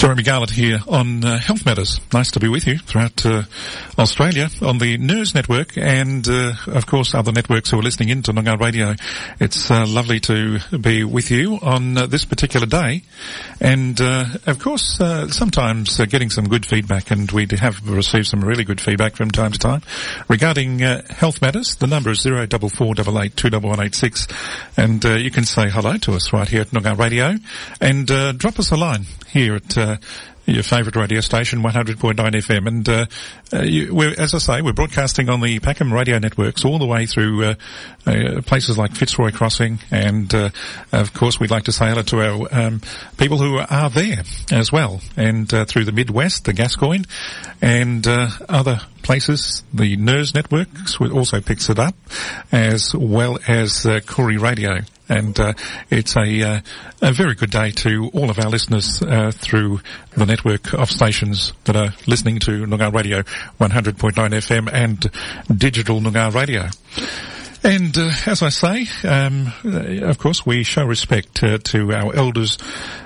Jeremy Garlett here on Health Matters. Nice to be with you throughout Australia on the News Network and, of course, other networks who are listening in to Noongar Radio. It's lovely to be with you on this particular day. And, of course, sometimes getting some good feedback, and we have received some really good feedback from time to time regarding Health Matters. The number is 0448 21186, and you can say hello to us right here at Noongar Radio and drop us a line here at your favourite radio station, 100.9 FM. And as I say, we're broadcasting on the Packham radio networks all the way through places like Fitzroy Crossing, and of course we'd like to say hello to our people who are there as well, and through the Midwest, the Gascoyne, and other places. The NERS networks also picks it up, as well as Koori Radio. And it's a very good day to all of our listeners through the network of stations that are listening to Noongar Radio 100.9 FM and digital Noongar Radio. And as I say, of course, we show respect to our elders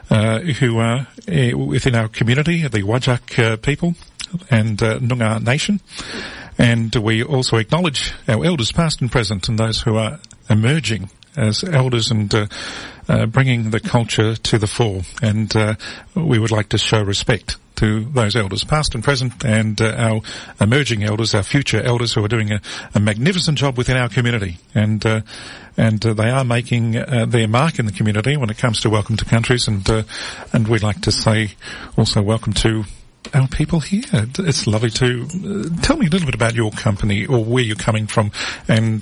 who are within our community, the Whadjuk people and Noongar Nation. And we also acknowledge our elders past and present, and those who are emerging as elders and bringing the culture to the fore. And we would like to show respect to those elders past and present, and our emerging elders, our future elders, who are doing a magnificent job within our community. And they are making their mark in the community when it comes to welcome to countries. And we'd like to say also welcome to our people here. It's lovely to tell me a little bit about your company, or where you're coming from, and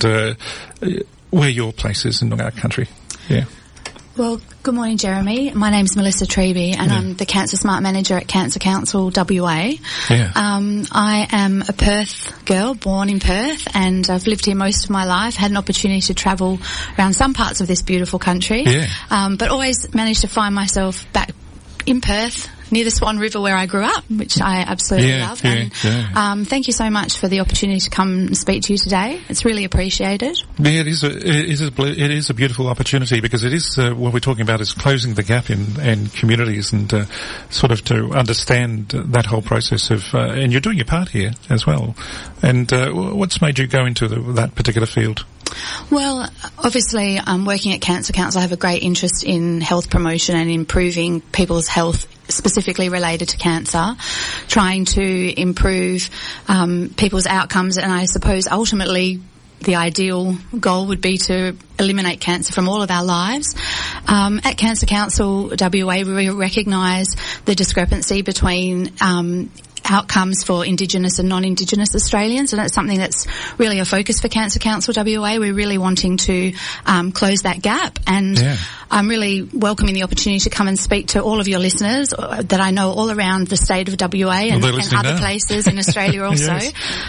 where your place is in our country. Yeah. Well, good morning, Jeremy. My name's Melissa Treby, and I'm the Cancer Smart Manager at Cancer Council WA. Yeah. I am a Perth girl, born in Perth, and I've lived here most of my life, had an opportunity to travel around some parts of this beautiful country, but always managed to find myself back in Perth, near the Swan River where I grew up, which I absolutely love. Thank you so much for the opportunity to come and speak to you today. It's really appreciated. Yeah, it is a beautiful opportunity, because it is what we're talking about is closing the gap in communities, and sort of to understand that whole process of and you're doing your part here as well. And what's made you go into that particular field? Well, obviously, working at Cancer Council, I have a great interest in health promotion and improving people's health, specifically related to cancer, trying to improve people's outcomes, and I suppose ultimately the ideal goal would be to eliminate cancer from all of our lives. At Cancer Council WA, we recognise the discrepancy between outcomes for Indigenous and non-Indigenous Australians, and it's something that's really a focus for Cancer Council WA. We're really wanting to close that gap, and I'm really welcoming the opportunity to come and speak to all of your listeners that I know all around the state of WA and other places in Australia also.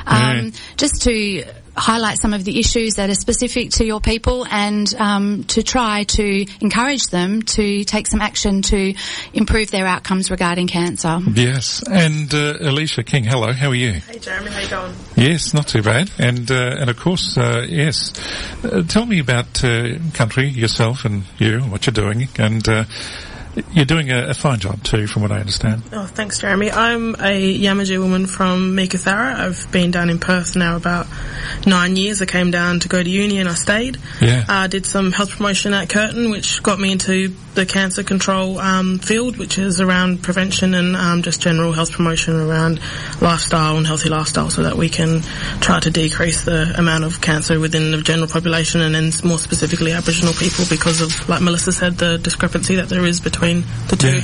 Just to highlight some of the issues that are specific to your people, and to try to encourage them to take some action to improve their outcomes regarding cancer. Yes. And Alicia King, hello, how are you? Hey Jeremy, how you going? Yes, not too bad. And of course, tell me about country, yourself and you, what you're doing, and you're doing a fine job too, from what I understand. Oh, thanks, Jeremy. I'm a Yamaji woman from Meekatharra. I've been down in Perth now about 9 years. I came down to go to uni and I stayed. I did some health promotion at Curtin, which got me into the cancer control field, which is around prevention and just general health promotion around lifestyle and healthy lifestyle, so that we can try to decrease the amount of cancer within the general population, and then more specifically Aboriginal people, because of, like Melissa said, the discrepancy that there is between the two.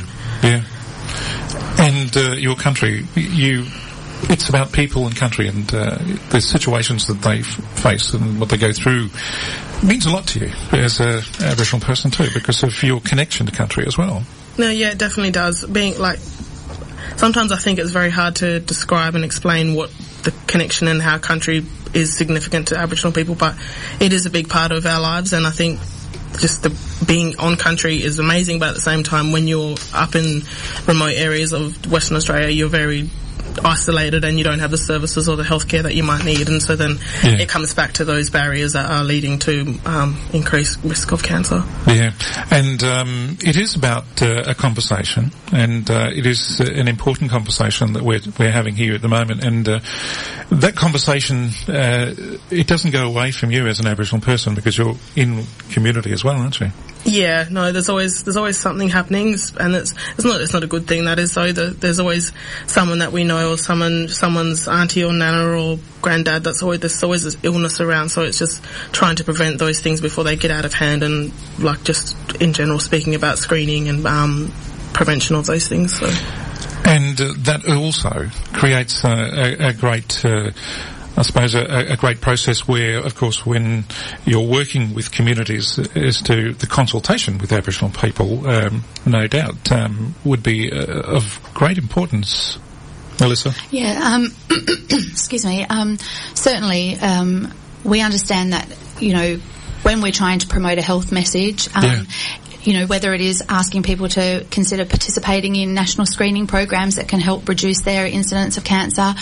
And your country, it's about people and country, and the situations that they face and what they go through means a lot to you as an Aboriginal person too, because of your connection to country as well. No, yeah, it definitely does. Being like, sometimes I think it's very hard to describe and explain what the connection and how country is significant to Aboriginal people, but it is a big part of our lives, and I think just being on country is amazing, but at the same time, when you're up in remote areas of Western Australia, you're very isolated and you don't have the services or the healthcare that you might need, and so then it comes back to those barriers that are leading to increased risk of cancer. Yeah, and it is about a conversation, and it is an important conversation that we're having here at the moment, and that conversation it doesn't go away from you as an Aboriginal person, because you're in community as well, aren't you? Yeah, no, there's always something happening, and it's not a good thing, that is. So there's always someone that we know, or someone's auntie or nana or granddad. There's always this illness around. So it's just trying to prevent those things before they get out of hand, and like just in general speaking about screening and prevention of those things. So. And that also creates a great. I suppose a great process where, of course, when you're working with communities, as to the consultation with Aboriginal people, no doubt, would be of great importance. Melissa? Yeah, excuse me. Certainly, we understand that, when we're trying to promote a health message, whether it is asking people to consider participating in national screening programs that can help reduce their incidence of cancer,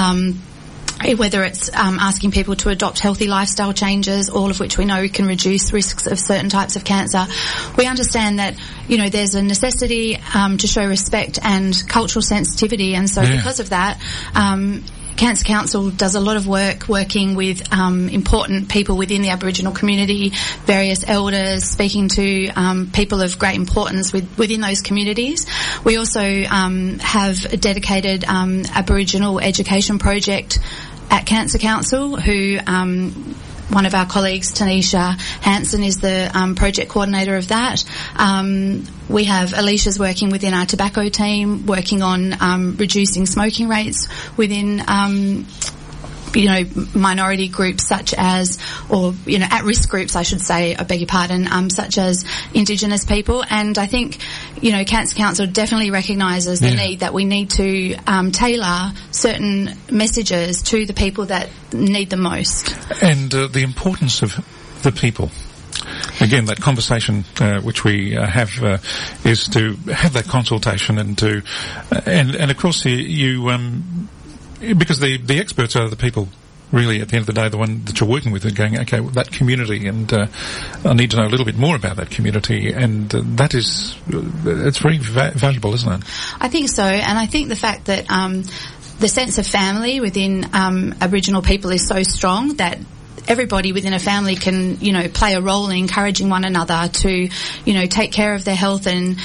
whether it's asking people to adopt healthy lifestyle changes, all of which we know can reduce risks of certain types of cancer. We understand that, there's a necessity to show respect and cultural sensitivity, and so because of that, Cancer Council does a lot of work working with important people within the Aboriginal community, various elders, speaking to people of great importance within those communities. We also have a dedicated Aboriginal education project at Cancer Council, who one of our colleagues, Tanisha Hansen, is the project coordinator of that. We have Alicia's working within our tobacco team, working on reducing smoking rates within minority groups such as, or, at-risk groups, I should say, I beg your pardon, such as Indigenous people. And I think, Cancer Council definitely recognises the need that we need to tailor certain messages to the people that need them most. And the importance of the people. Again, that conversation which we have is to have that consultation and to, and of course because the experts are the people, really, at the end of the day, the one that you're working with, are going, okay, that community, and I need to know a little bit more about that community, and that is, it's very valuable, isn't it? I think so, and I think the fact that the sense of family within Aboriginal people is so strong that everybody within a family can, play a role in encouraging one another to, take care of their health and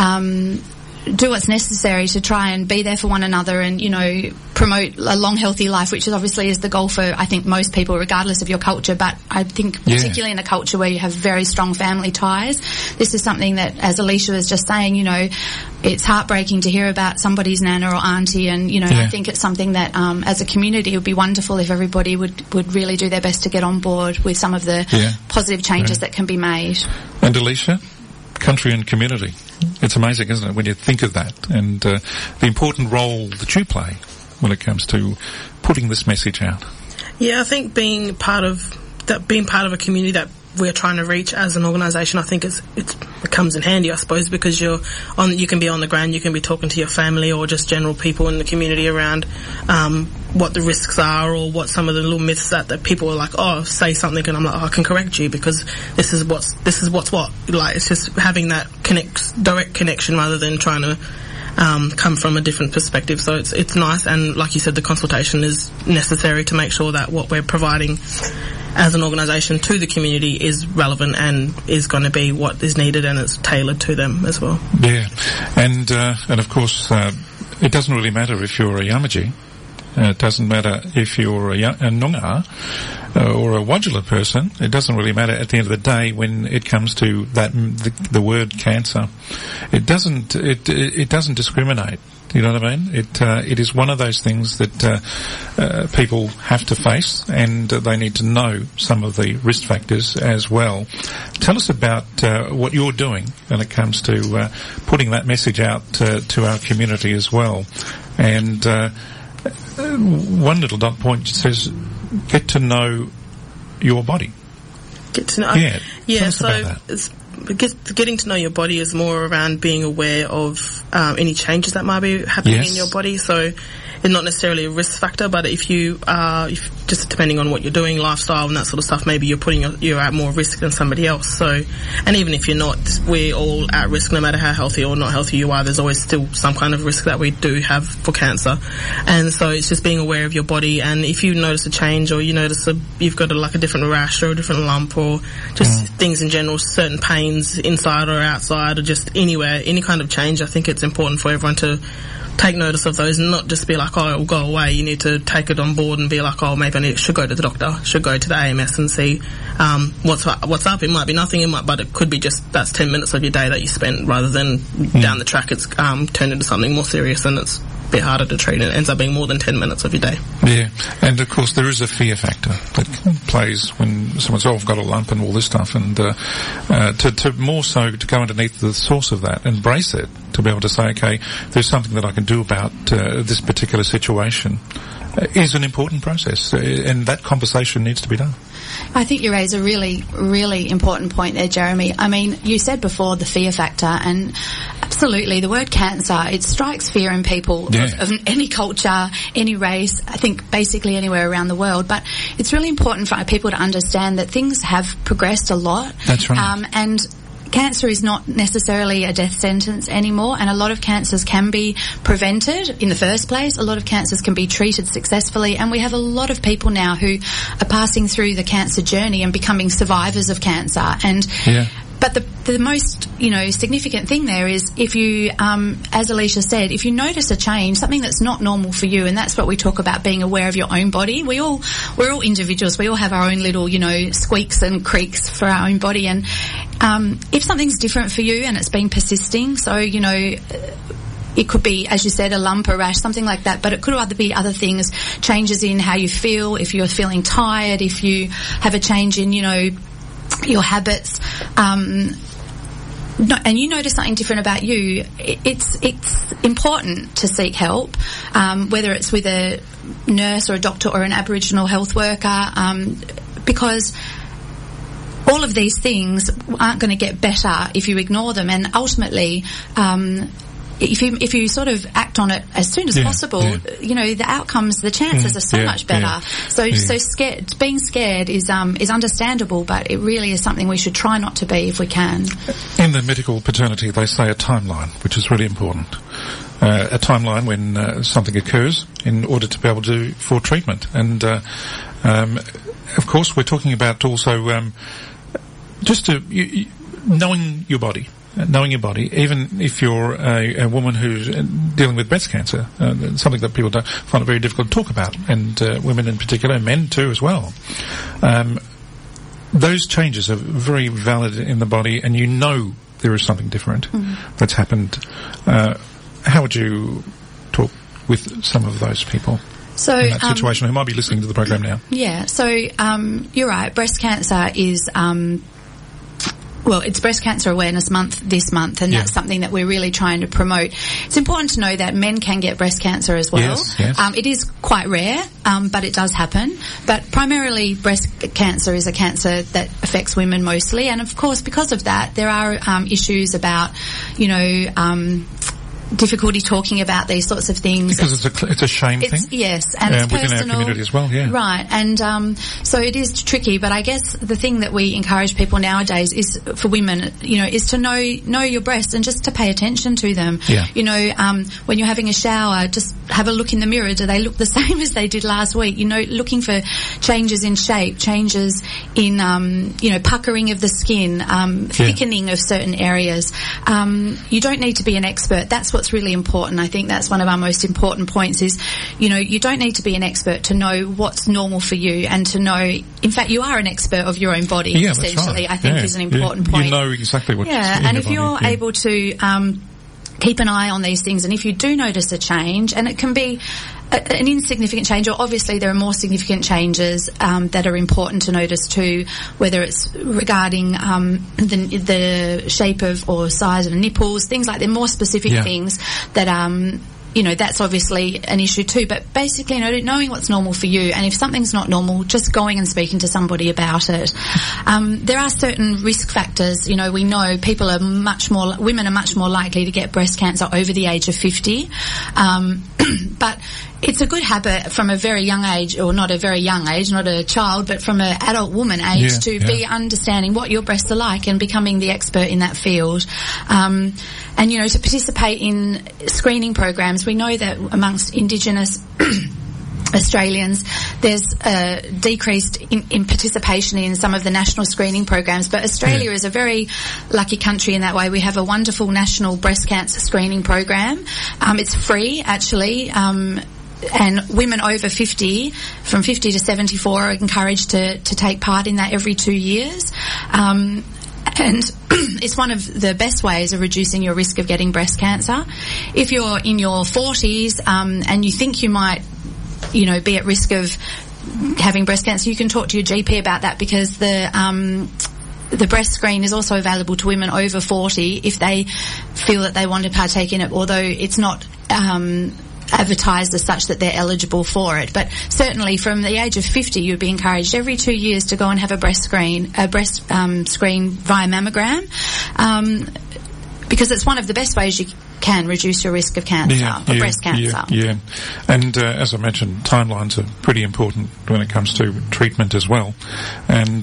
do what's necessary to try and be there for one another and, promote a long, healthy life, which is obviously is the goal for, I think, most people, regardless of your culture. But I think particularly in a culture where you have very strong family ties, this is something that, as Alicia was just saying, it's heartbreaking to hear about somebody's nana or auntie, and, I think it's something that, as a community, it would be wonderful if everybody would really do their best to get on board with some of the positive changes that can be made. And Alicia? Country and community. It's amazing, isn't it, when you think of that, and the important role that you play when it comes to putting this message out. Yeah, I think being part of a community that we're trying to reach as an organisation, I think it comes in handy, I suppose, because you can be on the ground, you can be talking to your family or just general people in the community around what the risks are, or what some of the little myths that people are like, oh, say something, and I'm like, oh, I can correct you because this is what's what. Like, it's just having that direct connection rather than trying to come from a different perspective. So it's nice, and like you said, the consultation is necessary to make sure that what we're providing as an organisation to the community is relevant and is going to be what is needed, and it's tailored to them as well. Yeah, and of course, it doesn't really matter if you're a Yamaji. It doesn't matter if you're a Noongar or a Wodjila person. It doesn't really matter at the end of the day when it comes to that the word cancer. It doesn't discriminate. You know what I mean? It is one of those things that people have to face, and they need to know some of the risk factors as well. Tell us about what you're doing when it comes to putting that message out to our community as well. And one little dot point says, get to know your body. Get to know. Yeah. So getting to know your body is more around being aware of any changes that might be happening in your body. So it's not necessarily a risk factor, but if just depending on what you're doing, lifestyle and that sort of stuff, maybe you're at more risk than somebody else. So, and even if you're not, we're all at risk no matter how healthy or not healthy you are. There's always still some kind of risk that we do have for cancer. And so it's just being aware of your body, and if you notice a change or you notice you've got a different rash or a different lump or just things in general, certain pains inside or outside or just anywhere, any kind of change, I think it's important for everyone to take notice of those and not just be like, oh, it'll go away. You need to take it on board and be like, oh, maybe I should go to the doctor, should go to the AMS and see what's up. It might be nothing, but it could be just that's 10 minutes of your day that you spent, rather than down the track it's turned into something more serious and it's a bit harder to treat, and it ends up being more than 10 minutes of your day. Yeah, and of course there is a fear factor that plays when someone's, oh, I've got a lump and all this stuff, and to more so to go underneath the source of that, embrace it, to be able to say, okay, there's something that I can do about this particular situation, is an important process, and that conversation needs to be done. I think you raise a really, really important point there, Jeremy. I mean, you said before the fear factor, and absolutely, the word cancer, it strikes fear in people of any culture, any race, I think basically anywhere around the world. But it's really important for people to understand that things have progressed a lot. That's right. And cancer is not necessarily a death sentence anymore, and a lot of cancers can be prevented in the first place. A lot of cancers can be treated successfully, and we have a lot of people now who are passing through the cancer journey and becoming survivors of cancer. And but the most, significant thing there is if you, as Alicia said, if you notice a change, something that's not normal for you, and that's what we talk about, being aware of your own body. We're all individuals. We all have our own little, squeaks and creaks for our own body. And if something's different for you and it's been persisting, so, it could be, as you said, a lump, a rash, something like that, but it could be other things, changes in how you feel, if you're feeling tired, if you have a change in, your habits, and you notice something different about you, it's important to seek help, whether it's with a nurse or a doctor or an Aboriginal health worker, because all of these things aren't going to get better if you ignore them, and ultimately, if you sort of act on it as soon as possible, the outcomes, the chances are so much better. So being scared is understandable, but it really is something we should try not to be if we can. In the medical paternity, they say a timeline, which is really important. A timeline when something occurs in order to be able to for treatment, and of course we're talking about also just knowing your body. Knowing your body, even if you're a woman who's dealing with breast cancer, something that people find it very difficult to talk about, and women in particular, men too as well. Those changes are very valid in the body, and there is something different that's happened. How would you talk with some of those people in that situation who might be listening to the program now? Yeah, so you're right. Breast cancer is... it's Breast Cancer Awareness Month this month, and that's something that we're really trying to promote. It's important to know that men can get breast cancer as well. Yes. It is quite rare, but it does happen. But primarily breast cancer is a cancer that affects women mostly, and of course because of that there are issues about, difficulty talking about these sorts of things. Because it's a shame thing? Yes, and it's within personal. Our community as well, Right, and so it is tricky, but I guess the thing that we encourage people nowadays is, for women, is to know your breasts and just to pay attention to them. Yeah. When you're having a shower, just have a look in the mirror. Do they look the same as they did last week? Looking for changes in shape, changes in, puckering of the skin, thickening of certain areas. You don't need to be an expert. That's what's really important. I think that's one of our most important points is, you don't need to be an expert to know what's normal for you, and to know, in fact, you are an expert of your own body, essentially, right. I think is an important point. You know exactly what's in and your if you're body. able to keep an eye on these things, and if you do notice a change, and it can be an insignificant change, or obviously there are more significant changes that are important to notice too, whether it's regarding the shape of or size of nipples, things like that, more specific things that that's obviously an issue too. But basically, knowing what's normal for you, and if something's not normal, just going and speaking to somebody about it. There are certain risk factors. We know women are much more likely to get breast cancer over the age of 50. But It's a good habit from a very young age, or not a very young age, not a child, but from an adult woman age to be understanding what your breasts are like and becoming the expert in that field. And, you know, to participate in screening programs, we know that amongst Indigenous Australians, there's decreased in participation in some of the national screening programs, but Australia is a very lucky country in that way. We have a wonderful national breast cancer screening program. It's free, actually. And women over 50, from 50 to 74, are encouraged to take part in that every 2 years. And it's one of the best ways of reducing your risk of getting breast cancer. If you're in your 40s and you think you might, you know, be at risk of having breast cancer, you can talk to your GP about that, because the breast screen is also available to women over 40 if they feel that they want to partake in it, although it's not advertised as such that they're eligible for it. But certainly from the age of 50, you'd be encouraged every 2 years to go and have a breast screen via mammogram, because it's one of the best ways you can reduce your risk of cancer, breast cancer. And as I mentioned, timelines are pretty important when it comes to treatment as well. And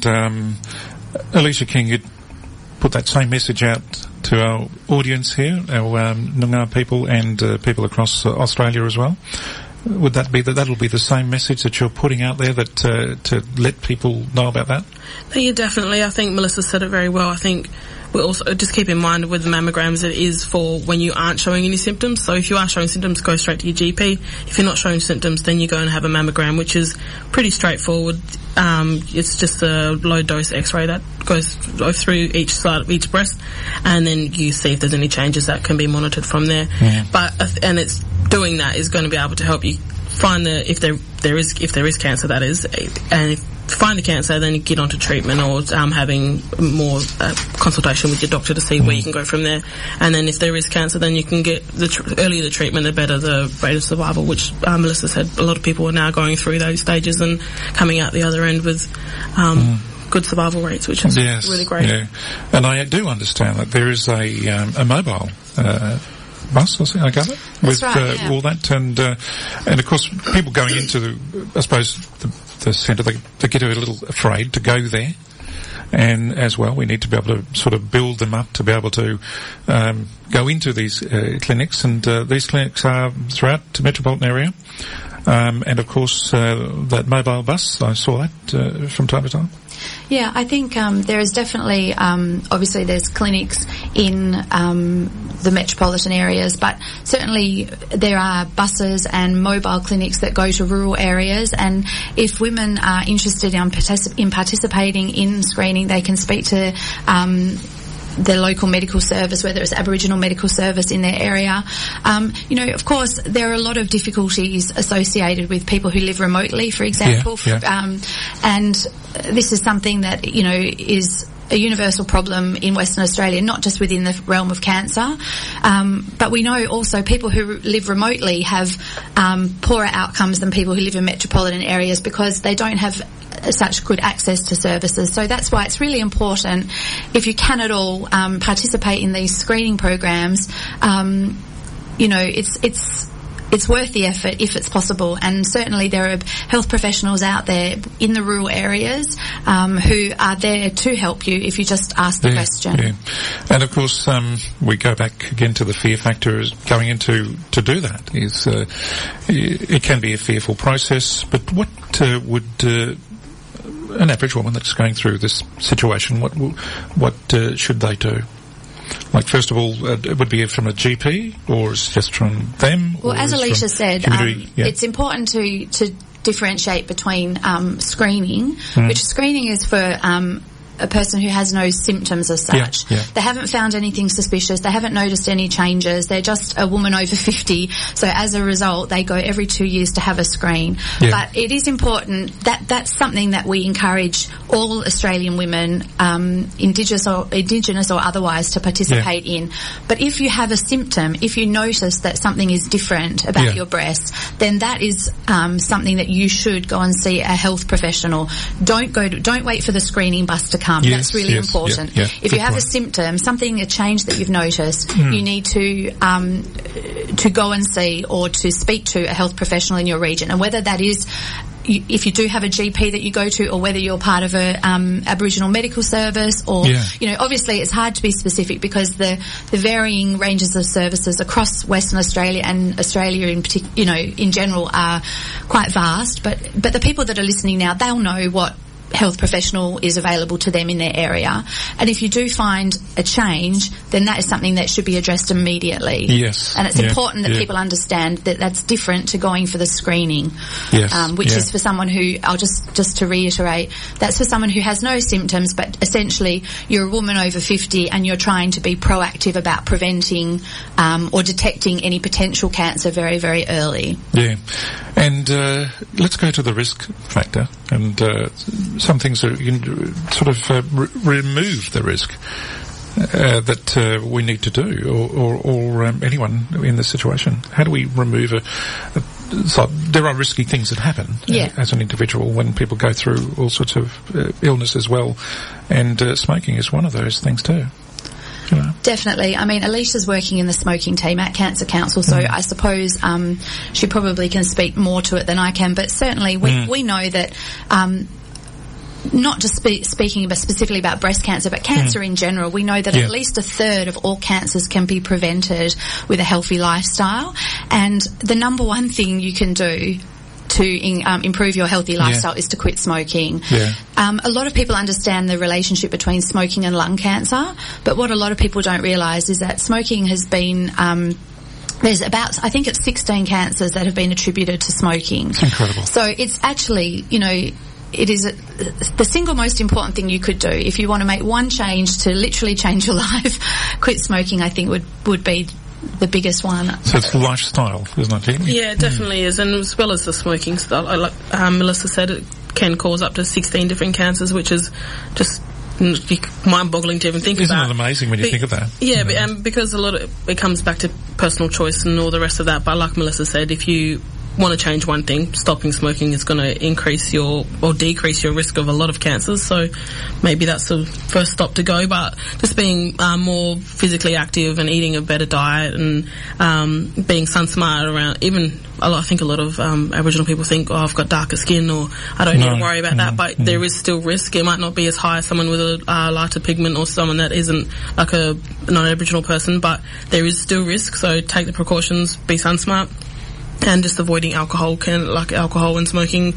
Alicia King, you'd put that same message out to our audience here, our Noongar people and people across Australia as well. Would that be that'll be the same message that you're putting out there, that to let people know about that? Yeah, definitely. I think Melissa said it very well. I think we also just keep in mind with the mammograms, it is for when you aren't showing any symptoms. So if you are showing symptoms, go straight to your GP. If you're not showing symptoms, then you go and have a mammogram, which is pretty straightforward. It's just a low dose X-ray that goes through each side of each breast, and then you see if there's any changes that can be monitored from there. And it's doing that is going to be able to help you find if there is cancer, that is, and if find the cancer, then you get onto treatment, or having more consultation with your doctor to see where you can go from there. And then if there is cancer, then you can get the earlier the treatment, the better the rate of survival, which Melissa said a lot of people are now going through those stages and coming out the other end with good survival rates, which is really great. Yeah. And I do understand that there is a mobile bus, I gather, with all that, and of course people going into I suppose the centre, they get a little afraid to go there, and as well we need to be able to sort of build them up to be able to go into these clinics, and these clinics are throughout the metropolitan area, and of course that mobile bus, I saw that from time to time. Yeah, I think there is definitely, obviously there's clinics in the metropolitan areas, but certainly there are buses and mobile clinics that go to rural areas, and if women are interested in participating in screening, they can speak to the local medical service, whether it's Aboriginal medical service in their area. You know, of course, there are a lot of difficulties associated with people who live remotely, for example. And this is something that, you know, is a universal problem in Western Australia, not just within the realm of cancer. But we know also people who live remotely have poorer outcomes than people who live in metropolitan areas, because they don't have such good access to services. So that's why it's really important, if you can at all, participate in these screening programs. You know, it's worth the effort if it's possible, and certainly there are health professionals out there in the rural areas who are there to help you if you just ask the question. Yeah. And of course, we go back again to the fear factor going into to do that. Is it can be a fearful process, but what would an average woman that's going through this situation, what should they do? Like, first of all, it would be from a GP, or is it just from them? Well, as Alicia said, it's important to differentiate between screening, which screening is for a person who has no symptoms as such. They haven't found anything suspicious. They haven't noticed any changes. They're just a woman over 50. So as a result, they go every 2 years to have a screen. But it is important that that's something that we encourage all Australian women, Indigenous or otherwise, to participate in. But if you have a symptom, if you notice that something is different about your breast, then that is something that you should go and see a health professional. Don't wait for the screening bus to come. That's really important. If you have a symptom, a change that you've noticed, you need to to go and see or to speak to a health professional in your region, and whether that is if you do have a GP that you go to, or whether you're part of a Aboriginal medical service, or obviously it's hard to be specific because the varying ranges of services across Western Australia and Australia in general are quite vast. But the people that are listening now, they'll know what health professional is available to them in their area, and if you do find a change, then that is something that should be addressed immediately. Yes, and it's important that people understand that that's different to going for the screening, which is for someone who, I'll just to reiterate, that's for someone who has no symptoms, but essentially you're a woman over 50 and you're trying to be proactive about preventing or detecting any potential cancer very, very early. Yeah, and let's go to the risk factor, and some things that you can sort of remove the risk that we need to do, or anyone in this situation. How do we remove so there are risky things that happen as an individual when people go through all sorts of illness as well, and smoking is one of those things too. Definitely. I mean, Alicia's working in the smoking team at Cancer Council, so I suppose she probably can speak more to it than I can, but certainly we know that not just speaking about specifically about breast cancer, but cancer in general, we know that at least a third of all cancers can be prevented with a healthy lifestyle. And the number one thing you can do to improve your healthy lifestyle is to quit smoking. A lot of people understand the relationship between smoking and lung cancer, but what a lot of people don't realise is that smoking has been there's about, I think it's 16 cancers that have been attributed to smoking. It's incredible. So it's actually, it is the single most important thing you could do if you want to make one change to literally change your life. Quit smoking, I think, would be the biggest one. So it's lifestyle, isn't it? Yeah, it definitely is, and as well as the smoking style, like Melissa said, it can cause up to 16 different cancers, which is just mind-boggling to even think Isn't about. Isn't it amazing when you think of that? Yeah, because a lot of it comes back to personal choice and all the rest of that. But like Melissa said, if you want to change one thing, stopping smoking is going to increase or decrease your risk of a lot of cancers. So maybe that's the first stop to go. But just being more physically active and eating a better diet and being sun smart around, I think a lot of Aboriginal people think, I've got darker skin, or I don't need to worry about that. But there is still risk. It might not be as high as someone with a lighter pigment or someone that isn't like a non-Aboriginal person, but there is still risk. So take the precautions, be sun smart. And just avoiding alcohol, alcohol and smoking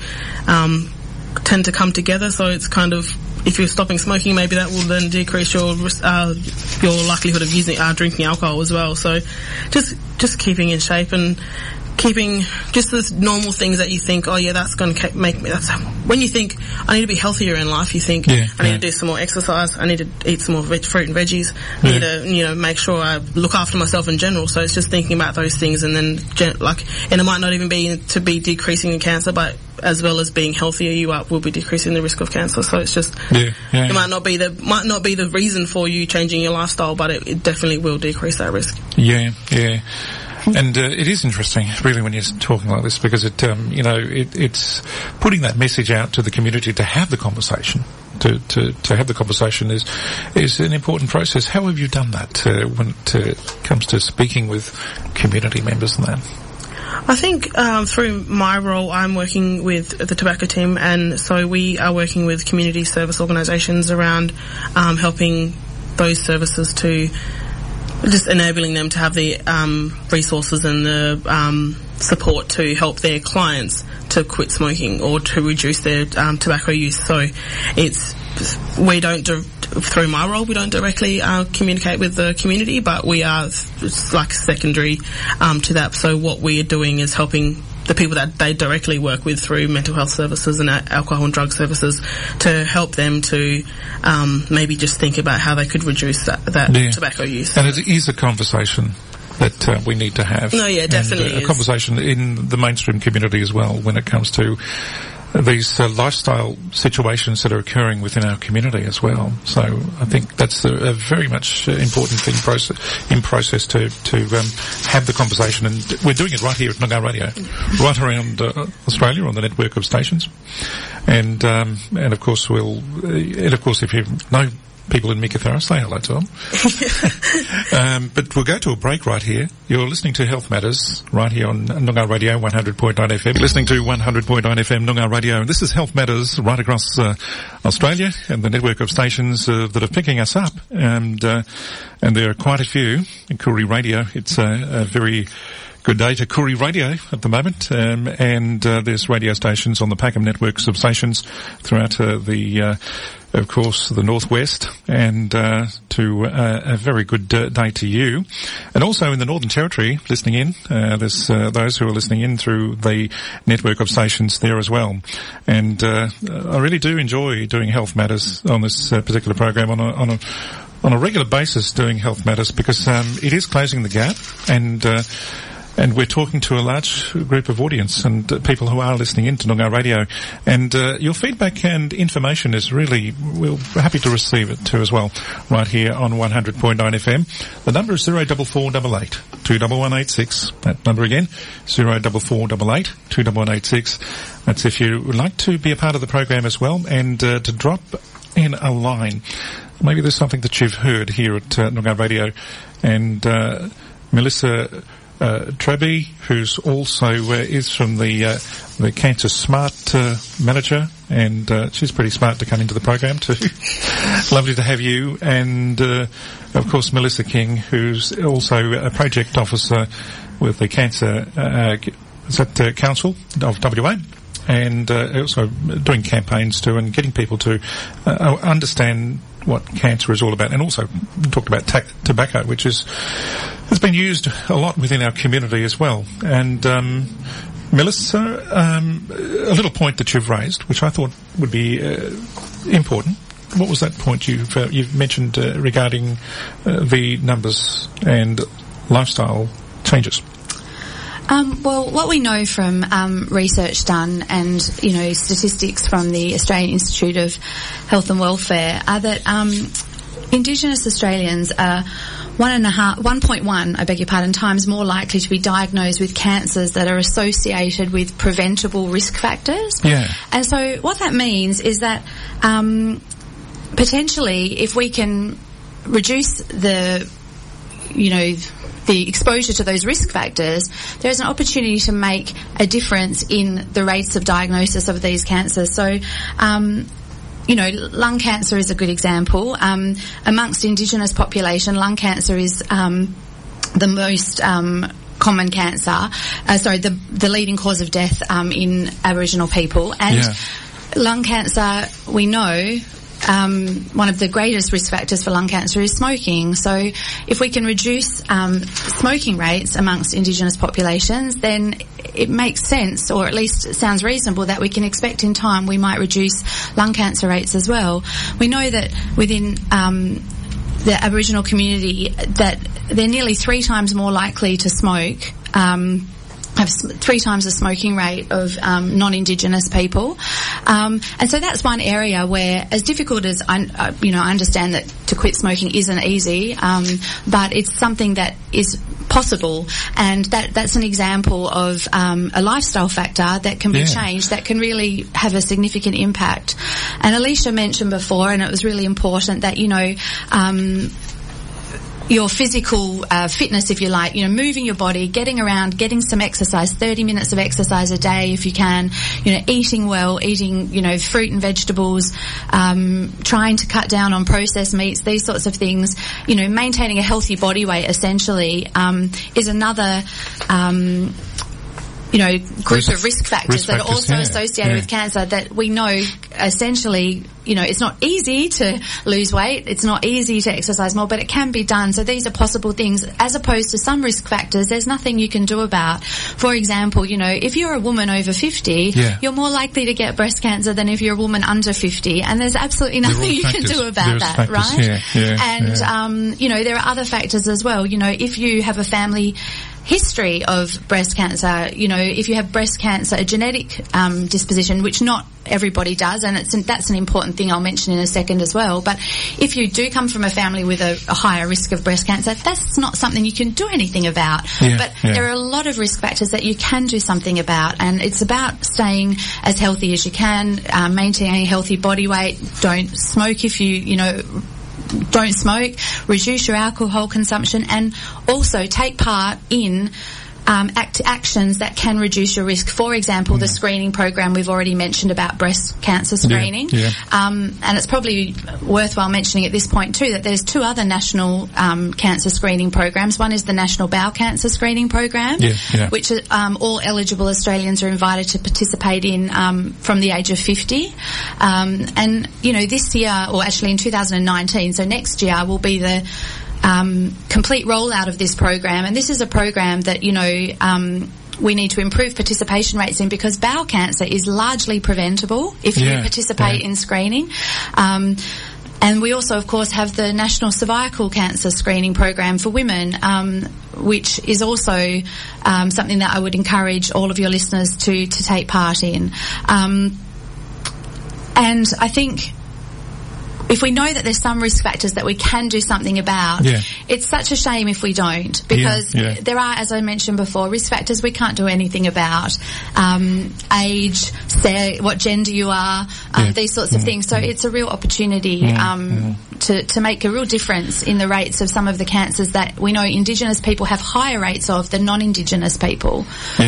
tend to come together. So it's kind of, if you're stopping smoking, maybe that will then decrease your likelihood of drinking alcohol as well. So just keeping in shape and keeping just the normal things that you think, that's going to make me. That's when you think I need to be healthier in life. You think I need to do some more exercise. I need to eat some more fruit and veggies. I need to make sure I look after myself in general. So it's just thinking about those things, and then and it might not even be to be decreasing in cancer, but as well as being healthier, you will be decreasing the risk of cancer. So it's just it might not be the reason for you changing your lifestyle, but it definitely will decrease that risk. And it is interesting, really, when you're talking like this, because it's putting that message out to the community to have the conversation. To have the conversation is an important process. How have you done that when it comes to speaking with community members and that? I think through my role, I'm working with the tobacco team, and so we are working with community service organisations around helping those services to just enabling them to have the resources and the support to help their clients to quit smoking or to reduce their tobacco use. So through my role, we don't directly communicate with the community, but we are like secondary to that. So what we are doing is helping the people that they directly work with through mental health services and alcohol and drug services to help them to maybe just think about how they could reduce that tobacco use. And it is a conversation that we need to have. No, yeah, definitely. And a conversation in the mainstream community as well when it comes to these lifestyle situations that are occurring within our community as well. So I think that's a very much important thing in process to have the conversation, and we're doing it right here at Noongar Radio, right around Australia on the network of stations, and of course if you know people in Meekatharra. Say hello to them. But we'll go to a break right here. You're listening to Health Matters right here on Noongar Radio 100.9 FM. Listening to 100.9 FM Noongar Radio. And this is Health Matters right across Australia and the network of stations that are picking us up. And there are quite a few in Koori Radio. It's a very good day to Koori Radio at the moment, and there's radio stations on the Packham networks of stations throughout of course, the northwest, and to a very good day to you. And also in the Northern Territory, listening in, there's those who are listening in through the network of stations there as well. And I really do enjoy doing Health Matters on this particular program on a regular basis, doing Health Matters, because it is closing the gap, and we're talking to a large group of audience and people who are listening in to Noongar Radio. And your feedback and information is really, we're happy to receive it too as well, right here on 100.9 FM. The number is 04488 21186. That number again, 04488 21186. That's if you would like to be a part of the program as well, and to drop in a line. Maybe there's something that you've heard here at Noongar Radio. And Melissa Traby, who's also is from the Cancer Smart manager, and she's pretty smart to come into the program too. Lovely to have you, and of course Melissa King, who's also a project officer with the Cancer Council of WA, and also doing campaigns too, and getting people to understand what cancer is all about, and also talked about tobacco, which has been used a lot within our community as well. And Melissa, a little point that you've raised, which I thought would be important. What was that point you've mentioned regarding the numbers and lifestyle changes? Well, what we know from research done and, statistics from the Australian Institute of Health and Welfare are that Indigenous Australians are 1.1 times more likely to be diagnosed with cancers that are associated with preventable risk factors. Yeah. And so what that means is that potentially if we can reduce the exposure to those risk factors, there's an opportunity to make a difference in the rates of diagnosis of these cancers. So, lung cancer is a good example. Amongst Indigenous population, lung cancer is the most common cancer. The leading cause of death in Aboriginal people. And lung cancer, we know, one of the greatest risk factors for lung cancer is smoking. So if we can reduce smoking rates amongst Indigenous populations, then it makes sense, or at least sounds reasonable, that we can expect in time we might reduce lung cancer rates as well. We know that within the Aboriginal community that they're nearly 3 times more likely to smoke, have 3 times the smoking rate of non-Indigenous people, and so that's one area where, as difficult as I understand that to quit smoking isn't easy, but it's something that is possible, and that's an example of a lifestyle factor that can be changed, that can really have a significant impact. And Alicia mentioned before, and it was really important that your physical fitness, if you like, moving your body, getting around, getting some exercise, 30 minutes of exercise a day if you can, eating well, eating, fruit and vegetables, trying to cut down on processed meats, these sorts of things, maintaining a healthy body weight essentially, is another group of risk factors that are also associated with cancer that we know essentially, it's not easy to lose weight, it's not easy to exercise more, but it can be done. So these are possible things, as opposed to some risk factors there's nothing you can do about. For example, if you're a woman over 50, you're more likely to get breast cancer than if you're a woman under 50, and there's absolutely nothing you can do about that, right? And there are other factors as well. If you have a family history of breast cancer, if you have breast cancer, a genetic disposition, which not everybody does, and that's an important thing I'll mention in a second as well. But if you do come from a family with a higher risk of breast cancer, that's not something you can do anything about. There are a lot of risk factors that you can do something about, and it's about staying as healthy as you can, maintaining a healthy body weight. Don't smoke if you don't smoke, reduce your alcohol consumption, and also take part in actions that can reduce your risk. For example, the screening program we've already mentioned about breast cancer screening. And it's probably worthwhile mentioning at this point too that there's 2 other national cancer screening programs. One is the National Bowel Cancer Screening Program, which all eligible Australians are invited to participate in from the age of 50. And, you know, this year, or actually in 2019, so next year, will be the complete rollout of this program, and this is a program that, you know, we need to improve participation rates in, because bowel cancer is largely preventable if you participate in screening. And we also, of course, have the National Cervical Cancer Screening Program for women, which is also something that I would encourage all of your listeners to take part in. And I think if we know that there's some risk factors that we can do something about, it's such a shame if we don't, because there are, as I mentioned before, risk factors we can't do anything about. Age, what gender you are, these sorts of things. So it's a real opportunity to make a real difference in the rates of some of the cancers that we know Indigenous people have higher rates of than non-Indigenous people.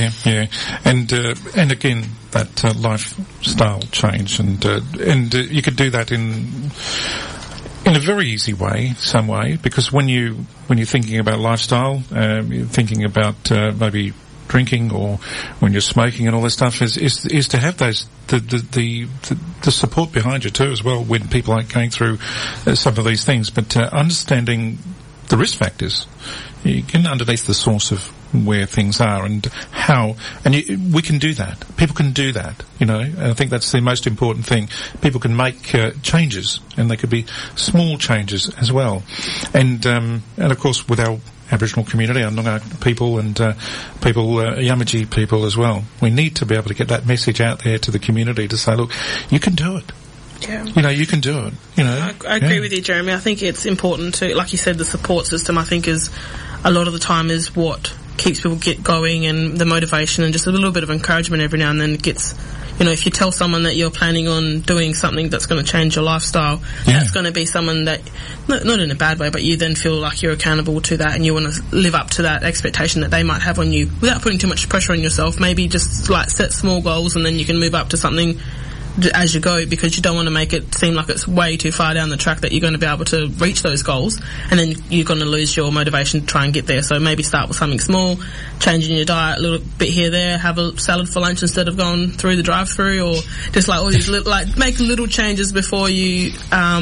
And again, that lifestyle change, and you could do that in a very easy way, some way, because when you're thinking about lifestyle, you're thinking about maybe drinking, or when you're smoking and all this stuff, is to have those the support behind you too as well when people are going through some of these things, but understanding the risk factors, you get underneath the source of where things are and how, and we can do that. People can do that, you know. And I think that's the most important thing. People can make changes, and they could be small changes as well. And of course, with our Aboriginal community, our Noongar people, and Yamatji people as well, we need to be able to get that message out there to the community to say, look, you can do it. You know, you can do it. You know, I agree with you, Jeremy. I think it's important to, like you said, the support system, I think, is a lot of the time is what keeps people get going, and the motivation, and just a little bit of encouragement every now and then gets, you know, if you tell someone that you're planning on doing something that's going to change your lifestyle, that's going to be someone that, not in a bad way, but you then feel like you're accountable to that, and you want to live up to that expectation that they might have on you without putting too much pressure on yourself. Maybe just like set small goals, and then you can move up to something as you go, because you don't want to make it seem like it's way too far down the track that you're going to be able to reach those goals, and then you're going to lose your motivation to try and get there. So maybe start with something small, changing your diet a little bit here, there, have a salad for lunch instead of going through the drive-through, or just like all these little, like, make little changes before you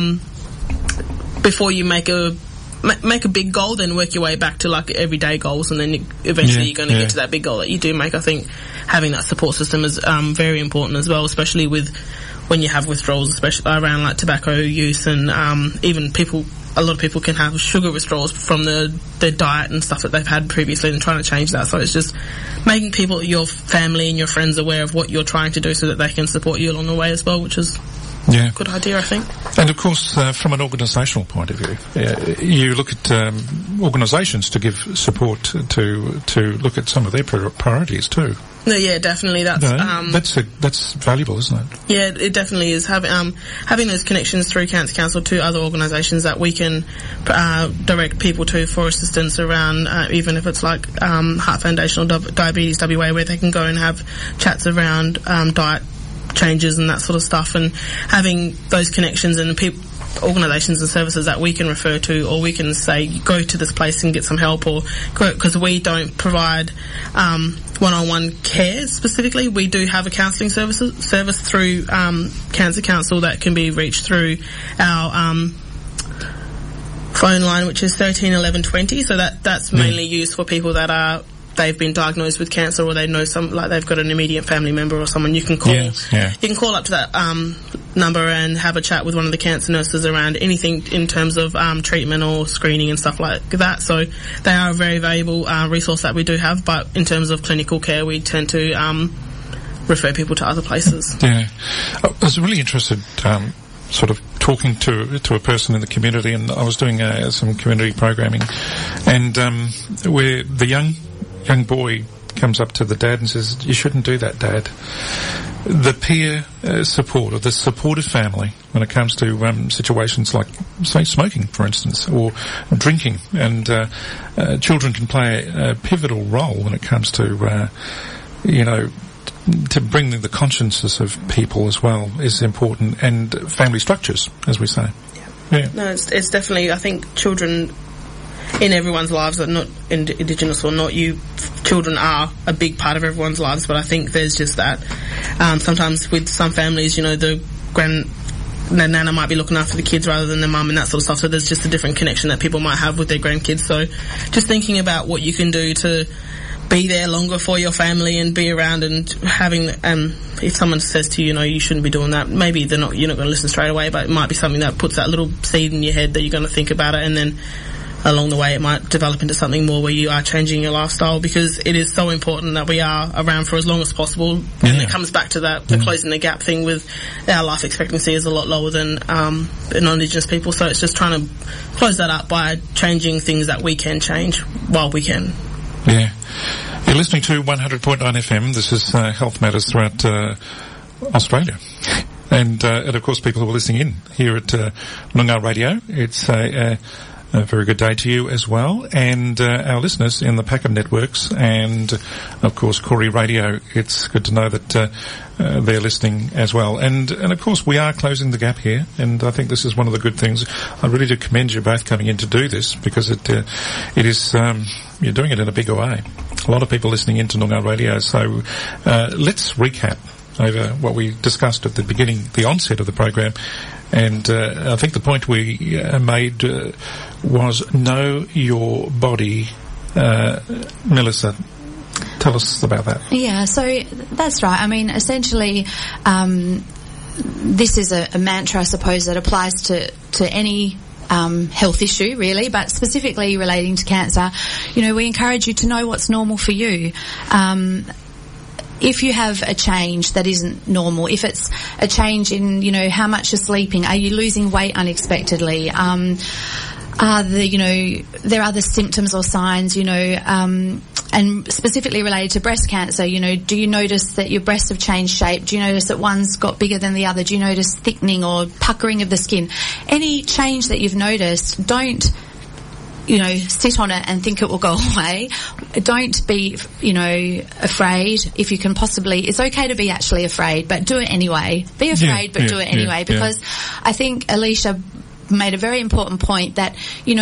make a big goal, then work your way back to like everyday goals, and then eventually you're going to get to that big goal that you do make. I think having that support system is very important as well, especially with when you have withdrawals, especially around like tobacco use, and even a lot of people can have sugar withdrawals from their diet and stuff that they've had previously, and trying to change that. So it's just making people, your family and your friends, aware of what you're trying to do so that they can support you along the way as well, which is a good idea, I think. And of course, from an organisational point of view, you look at organisations to give support to look at some of their priorities too. No, yeah, definitely. That's valuable, isn't it? Yeah, it definitely is. Having those connections through Cancer Council to other organisations that we can direct people to for assistance around, even if it's like Heart Foundation or Diabetes WA, where they can go and have chats around diet changes and that sort of stuff, and having those connections and organisations and services that we can refer to, or we can say go to this place and get some help, or because we don't provide one-on-one care specifically. We do have a counselling service through Cancer Council that can be reached through our phone line, which is 13 11 20. So that's mainly used for people that they've been diagnosed with cancer, or they know they've got an immediate family member or someone you can call. You can call up to that number and have a chat with one of the cancer nurses around anything in terms of treatment or screening and stuff like that. So they are a very valuable resource that we do have, but in terms of clinical care, we tend to refer people to other places. I was really interested sort of talking to a person in the community, and I was doing some community programming, and where the young boy comes up to the dad and says, "You shouldn't do that, Dad." The peer support, or the supportive family, when it comes to situations like, say, smoking, for instance, or drinking, and children can play a pivotal role when it comes to, to bring the consciences of people as well is important, and family structures, as we say. Yeah. No, it's definitely, I think children in everyone's lives, that not Indigenous or not, children are a big part of everyone's lives, but I think there's just that, sometimes with some families, the nana might be looking after the kids rather than the mum and that sort of stuff, so there's just a different connection that people might have with their grandkids. So just thinking about what you can do to be there longer for your family and be around, and having, if someone says to you, you shouldn't be doing that, maybe you're not going to listen straight away, but it might be something that puts that little seed in your head that you're going to think about it, and then along the way it might develop into something more where you are changing your lifestyle, because it is so important that we are around for as long as possible. And it comes back to that, the closing the gap thing, with our life expectancy is a lot lower than non-Indigenous people, so it's just trying to close that up by changing things that we can change while we can. Yeah. You're listening to 100.9 FM. This is Health Matters throughout Australia. And of course, people who are listening in here at Noongar Radio, it's a very good day to you as well. And our listeners in the Packham networks and, of course, Corey Radio, it's good to know that they're listening as well. And of course, we are closing the gap here, and I think this is one of the good things. I really do commend you both coming in to do this, because it is, you're doing it in a bigger way. A lot of people listening into Noongar Radio, so let's recap over what we discussed at the beginning, the onset of the program. And I think the point we made was know your body. Melissa, tell us about that. Yeah, so that's right. I mean, essentially, this is a mantra, I suppose, that applies to any health issue, really, but specifically relating to cancer. We encourage you to know what's normal for you. If you have a change that isn't normal, if it's a change in, how much you're sleeping, are you losing weight unexpectedly? Are there other symptoms or signs, and specifically related to breast cancer, do you notice that your breasts have changed shape? Do you notice that one's got bigger than the other? Do you notice thickening or puckering of the skin? Any change that you've noticed, don't sit on it and think it will go away. Don't be, afraid. If you can possibly, it's okay to be actually afraid, but do it anyway. Be afraid, but do it anyway, because I think Alicia made a very important point that,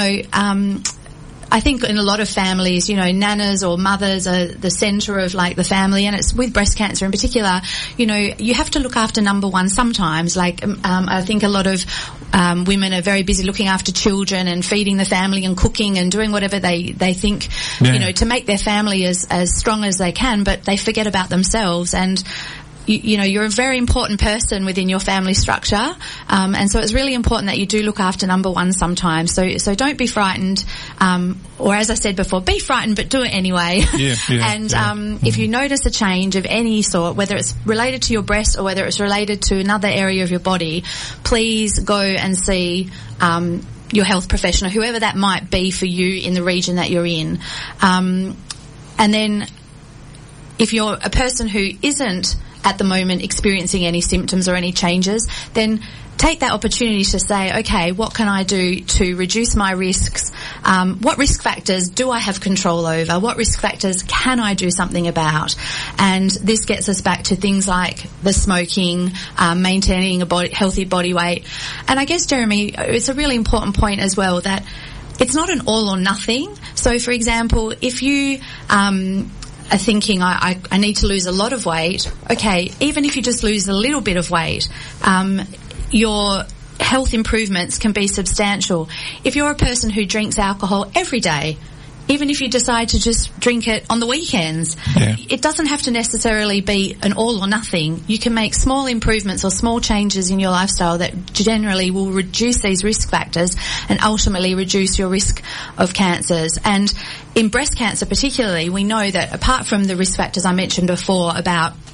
I think in a lot of families, nanas or mothers are the centre of the family, and it's with breast cancer in particular, you have to look after number one sometimes. I think a lot of women are very busy looking after children and feeding the family and cooking and doing whatever they think, to make their family as strong as they can, but they forget about themselves. And you're a very important person within your family structure, and so it's really important that you do look after number one sometimes. So don't be frightened, or as I said before, be frightened but do it anyway. If you notice a change of any sort, whether it's related to your breast or whether it's related to another area of your body, please go and see your health professional, whoever that might be for you in the region that you're in. And then if you're a person who isn't at the moment experiencing any symptoms or any changes, then take that opportunity to say, okay, what can I do to reduce my risks? What risk factors do I have control over? What risk factors can I do something about? And this gets us back to things like the smoking, maintaining a healthy body weight. And I guess, Jeremy, it's a really important point as well that it's not an all or nothing. So, for example, if you are thinking, I need to lose a lot of weight, okay, even if you just lose a little bit of weight, your health improvements can be substantial. If you're a person who drinks alcohol every day, even if you decide to just drink it on the weekends, it doesn't have to necessarily be an all or nothing. You can make small improvements or small changes in your lifestyle that generally will reduce these risk factors and ultimately reduce your risk of cancers. And in breast cancer particularly, we know that apart from the risk factors I mentioned before about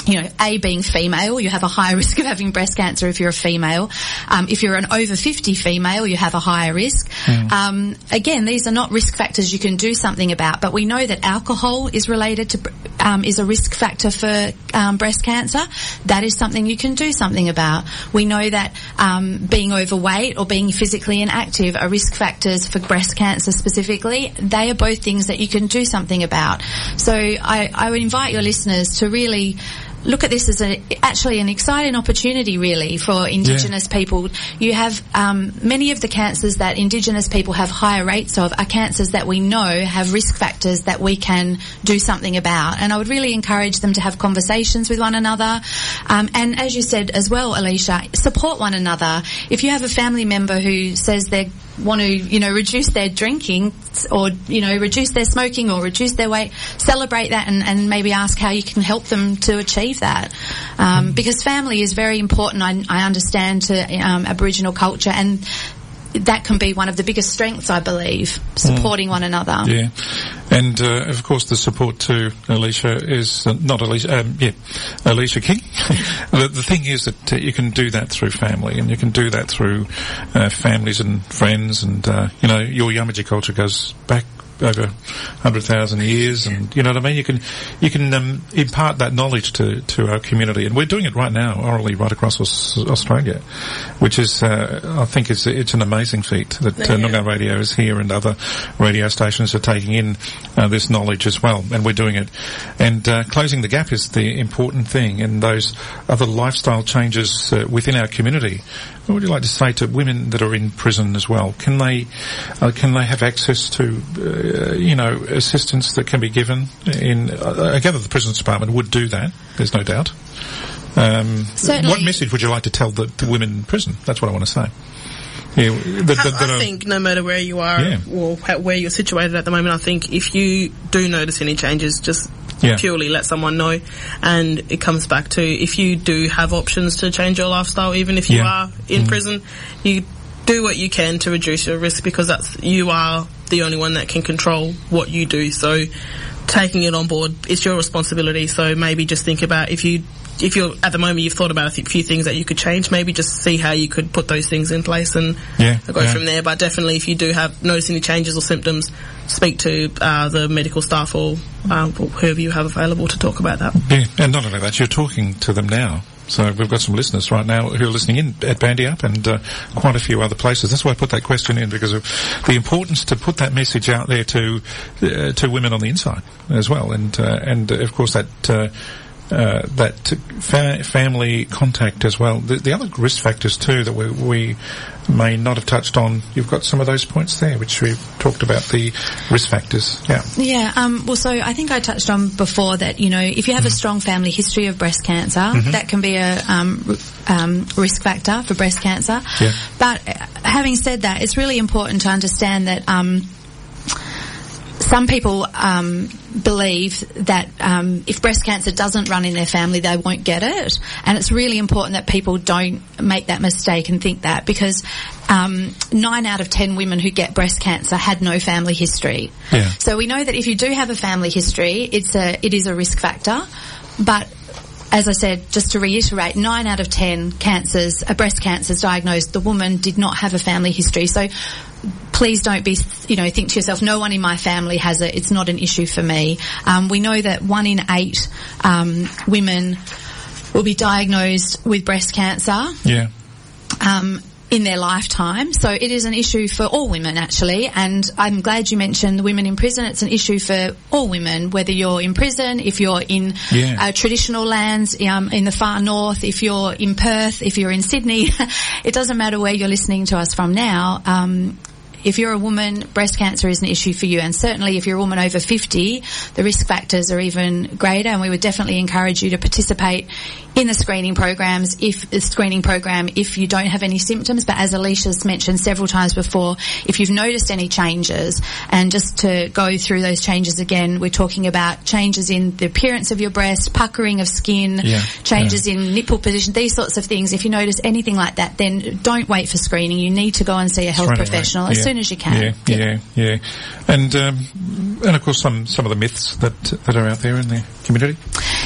A, being female, you have a higher risk of having breast cancer if you're a female. If you're an over 50 female, you have a higher risk. Again, these are not risk factors you can do something about, but we know that alcohol is related to, is a risk factor for breast cancer. That is something you can do something about. We know that being overweight or being physically inactive are risk factors for breast cancer specifically. They are both things that you can do something about. So I would invite your listeners to really look at this as actually an exciting opportunity, really, for Indigenous people. You have many of the cancers that Indigenous people have higher rates of are cancers that we know have risk factors that we can do something about. And I would really encourage them to have conversations with one another. And as you said as well, Alicia, support one another. If you have a family member who says they want to, reduce their drinking or, reduce their smoking or reduce their weight, celebrate that and maybe ask how you can help them to achieve that. Because family is very important, I understand, to Aboriginal culture, and that can be one of the biggest strengths, I believe, supporting one another. Yeah. And, of course, the support to Alicia is, Alicia King. The thing is that you can do that through family, and you can do that through families and friends, and, your Yamatji culture goes back over 100,000 years, and you know what I mean. You can impart that knowledge to our community, and we're doing it right now, orally, right across Australia, which is, I think, it's an amazing feat that Noongar Radio is here, and other radio stations are taking in this knowledge as well, and we're doing it. And closing the gap is the important thing, and those other lifestyle changes within our community. What would you like to say to women that are in prison as well? Can they have access to assistance that can be given in, I gather the Prisons Department would do that, there's no doubt. Certainly. What message would you like to tell the women in prison? That's what I want to say. Yeah, I think no matter where you are or where you're situated at the moment, I think if you do notice any changes, just purely let someone know. And it comes back to, if you do have options to change your lifestyle, even if you are in prison, you do what you can to reduce your risk, because you are the only one that can control what you do. So taking it on board, it's your responsibility. So maybe just think about, if you're at the moment, you've thought about a few things that you could change, maybe just see how you could put those things in place and go from there. But definitely, if you do notice any changes or symptoms, speak to the medical staff or whoever you have available to talk about that. Yeah, and not only that, you're talking to them now. So we've got some listeners right now who are listening in at Bandy Up and quite a few other places. That's why I put that question in, because of the importance to put that message out there to women on the inside as well, and of course that family contact as well. The other risk factors too that we may not have touched on, you've got some of those points there, which we've talked about, the risk factors. Well, so I think I touched on before that, if you have a strong family history of breast cancer, that can be a risk factor for breast cancer. Yeah. But having said that, it's really important to understand that some people believe that if breast cancer doesn't run in their family, they won't get it. And it's really important that people don't make that mistake and think that, because 9 out of 10 women who get breast cancer had no family history. Yeah. So we know that if you do have a family history, it is a risk factor. But as I said, just to reiterate, 9 out of 10 breast cancers diagnosed, the woman did not have a family history. So please don't think to yourself, no one in my family has it, it's not an issue for me. We know that 1 in 8 women will be diagnosed with breast cancer. Yeah. In their lifetime. So it is an issue for all women, actually, and I'm glad you mentioned the women in prison. It's an issue for all women, whether you're in prison, if you're in traditional lands, in the far north, if you're in Perth, if you're in Sydney. It doesn't matter where you're listening to us from now. If you're a woman, breast cancer is an issue for you, and certainly if you're a woman over 50, the risk factors are even greater, and we would definitely encourage you to participate in the screening programs if you don't have any symptoms. But as Alicia's mentioned several times before, if you've noticed any changes, and just to go through those changes again, we're talking about changes in the appearance of your breast, puckering of skin, changes in nipple position, these sorts of things. If you notice anything like that, then don't wait for screening. You need to go and see a health professional as soon as you can. Yeah. And of course some of the myths that are out there in the community.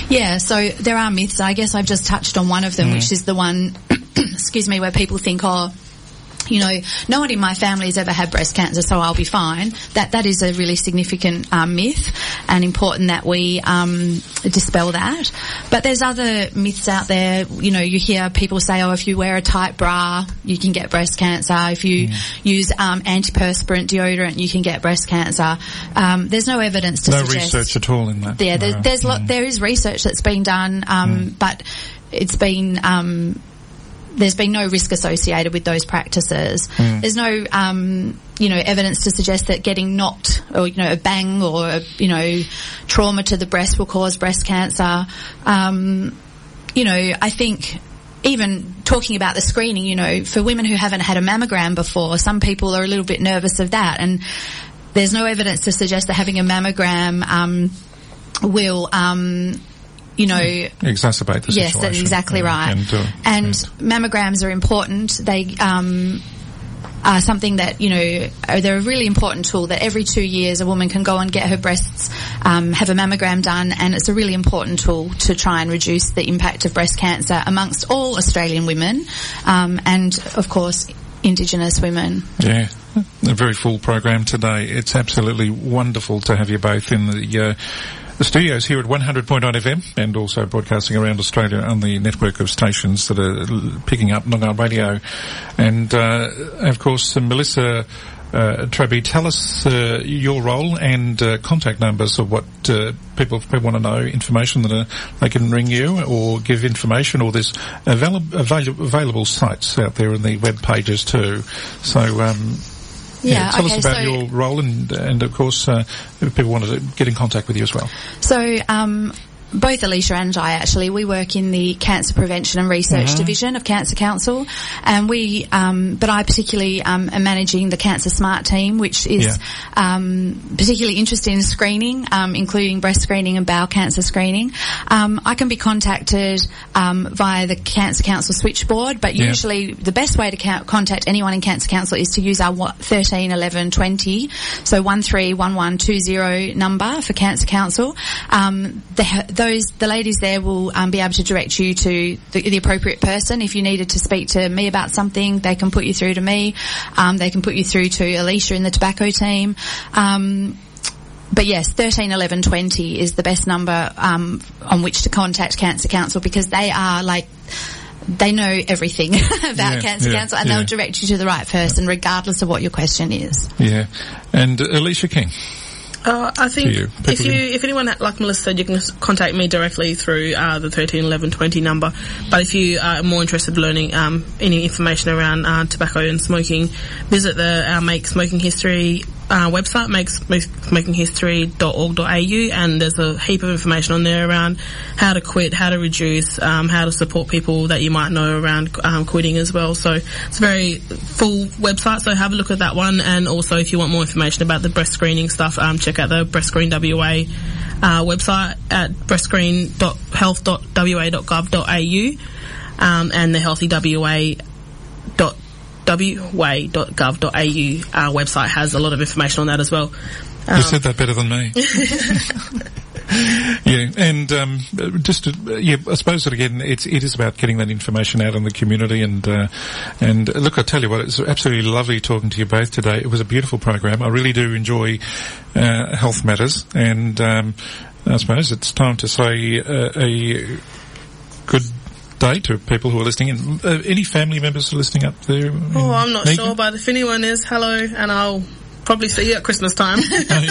Yeah, so there are myths. I guess I've just touched on one of them, which is the one, excuse me, where people think, no one in my family has ever had breast cancer, so I'll be fine. That is a really significant myth, and important that we dispel that. But there's other myths out there. You hear people say, if you wear a tight bra, you can get breast cancer. If you use antiperspirant deodorant, you can get breast cancer. There's no evidence to suggest. No research at all in that. Yeah, there is research that's been done, but it's been there's been no risk associated with those practices. There's no, evidence to suggest that getting knocked or, a bang or, trauma to the breast will cause breast cancer. I think even talking about the screening, for women who haven't had a mammogram before, some people are a little bit nervous of that. And there's no evidence to suggest that having a mammogram, will, exacerbate the situation. Yes, that's exactly right. And mammograms are important. They are something that, they're a really important tool that every 2 years a woman can go and get her breasts, have a mammogram done, and it's a really important tool to try and reduce the impact of breast cancer amongst all Australian women, and of course Indigenous women. Yeah. A very full program today. It's absolutely wonderful to have you both in the studios here at 100.9 FM and also broadcasting around Australia on the network of stations that are picking up Noongar Radio. And, of course, Melissa Traby, tell us your role and contact numbers of what people want to know, information that they can ring you or give information, or there's available sites out there in the web pages too. So, tell us about your role and of course, if people want to get in contact with you as well. So, both Alicia and I actually, we work in the Cancer Prevention and Research Division of Cancer Council, and but I particularly am managing the Cancer Smart team, which is particularly interested in screening, including breast screening and bowel cancer screening. I can be contacted via the Cancer Council switchboard, but usually the best way to contact anyone in Cancer Council is to use our 13 11 20, so 131120 number for Cancer Council. The ladies there will be able to direct you to the appropriate person. If you needed to speak to me about something, they can put you through to me. They can put you through to Alicia in the tobacco team. But yes, 13 11 20 is the best number on which to contact Cancer Council, because they are they know everything about Cancer Council, and they'll direct you to the right person regardless of what your question is. Yeah. And Alicia King. I think if anyone, like Melissa said, you can contact me directly through the 13 11 20 number. But if you are more interested in learning any information around tobacco and smoking, visit our Make Smoking History website, makesmokinghistory.org.au, and there's a heap of information on there around how to quit, how to reduce, how to support people that you might know around quitting as well. So it's a very full website, so have a look at that one. And also, if you want more information about the breast screening stuff, check out the Breast Screen WA website at breastscreen.health.wa.gov.au, and the healthywa.wa.gov.au website has a lot of information on that as well. You said that better than me. I suppose that again, it is about getting that information out in the community, and look, I tell you what, it's absolutely lovely talking to you both today. It was a beautiful program. I really do enjoy Health Matters, and I suppose it's time to say a good day to people who are listening in. Any family members listening up there? I'm not sure, but if anyone is, hello, and I'll probably see you at Christmas time.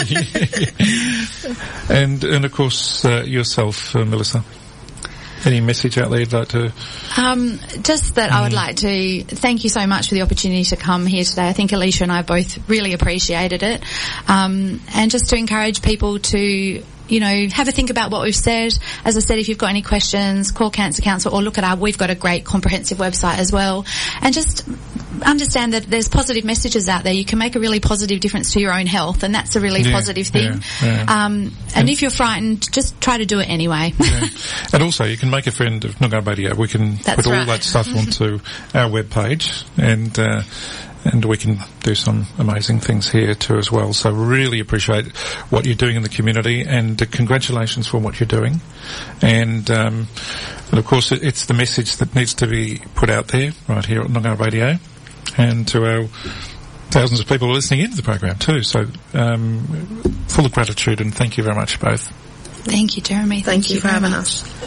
And of course, yourself, Melissa. Any message out there you'd like to? Just that I would like to thank you so much for the opportunity to come here today. I think Alicia and I both really appreciated it. And just to encourage people to, have a think about what we've said. As I said, if you've got any questions, call Cancer Council or look at we've got a great comprehensive website as well. And just understand that there's positive messages out there. You can make a really positive difference to your own health, and that's a really positive thing. And if you're frightened, just try to do it anyway. And also, you can make a friend of Noongar Radio. We can put all that stuff onto our webpage, and and we can do some amazing things here too as well. So really appreciate what you're doing in the community, and congratulations for what you're doing. And of course, it's the message that needs to be put out there right here at Noongar Radio, and to our thousands of people listening into the program too. So full of gratitude, and thank you very much both. Thank you, Jeremy. Thank you for having us.